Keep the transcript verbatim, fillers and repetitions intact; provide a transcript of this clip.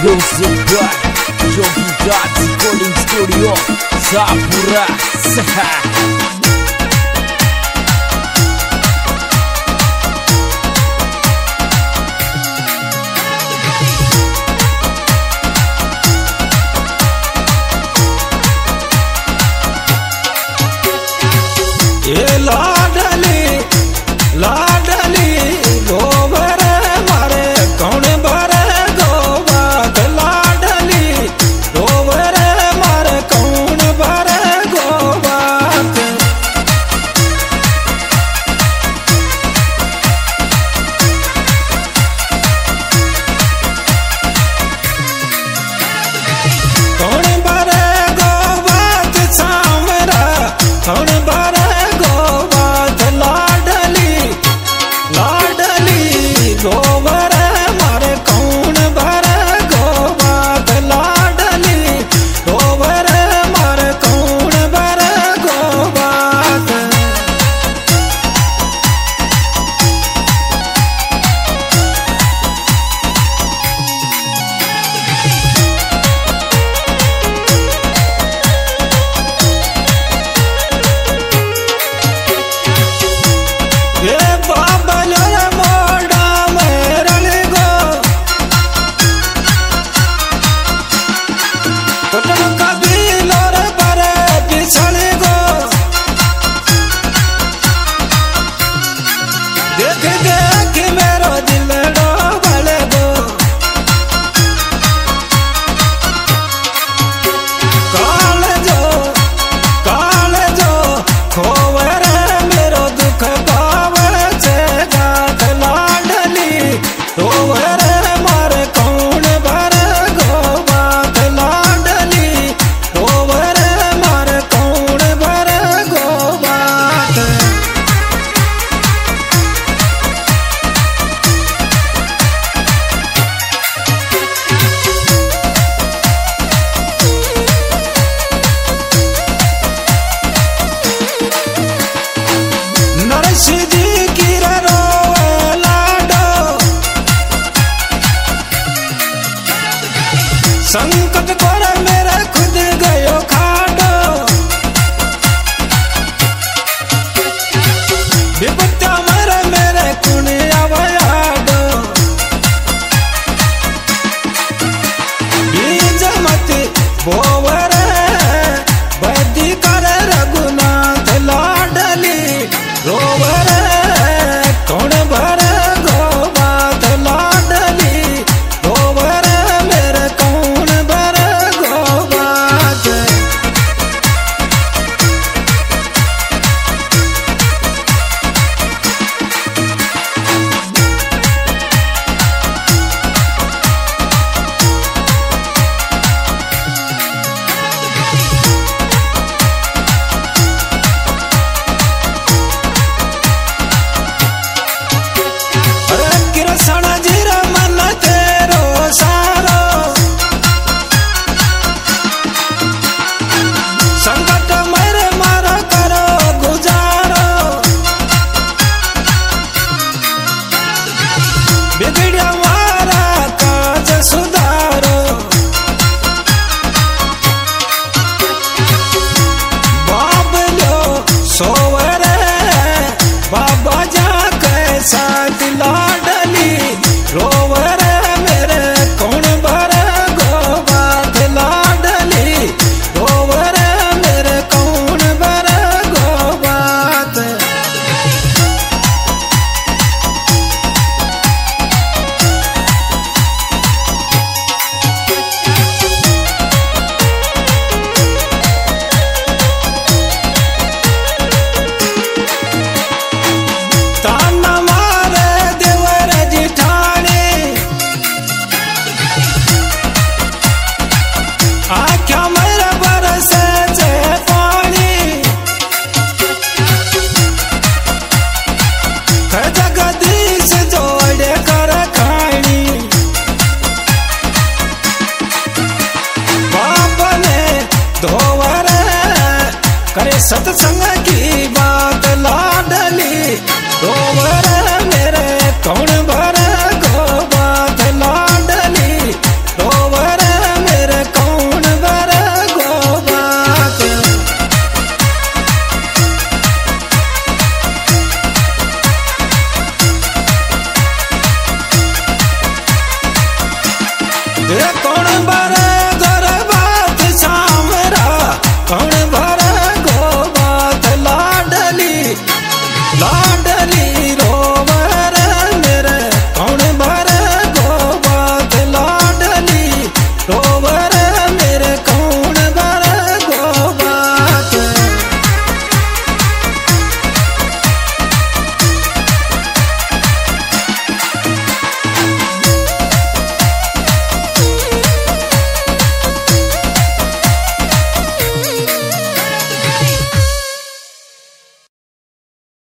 Music by Yogi Dot Recording Studio Sapura. ये लाडली लाडली गोबर मारे कौन भरे गोबात लाडली गोबर मारे कौन भरे गोबात कौन भरे गोबात सामरा कौन भरे गोबर मारे कौन भरे गोबात लाडली गोबर मारे कौन भरे गोबात ये बाबल देख देख मेरो दिल डोबल गो काल जो काल जो खोवर मेरो दुख पावर से गाथ लाडली खोवर मारे कौन भरे गोबात लाडली खोवर मारे कौन भरे गोबात नरसिंह की रोवे लाडो संकट पर मेरा खुद गयो खाडो विपत्ता मर मेरे कुनिया वयाडो बीज मत बोवर बदी कर रघुनाथ लाडली रोवर कौन भरे गोबात लाडली रोवर मेरे कौन भरे गोबात संकट मर मार करो गुजारो बिगड़िया मारा काज सुधारो बाबलो सोवर बाबा जा कैसा लाडली रोवर मेरे कौन भरे गोबात लाडली रोवर मेरे कौन भरे गोबात ताना मारे देवर जिठानी आख्या मेरा बरसे से पानी जगदीश जोड़े कर खानी बाप ने धोवर करे सत्संग की बात लाडली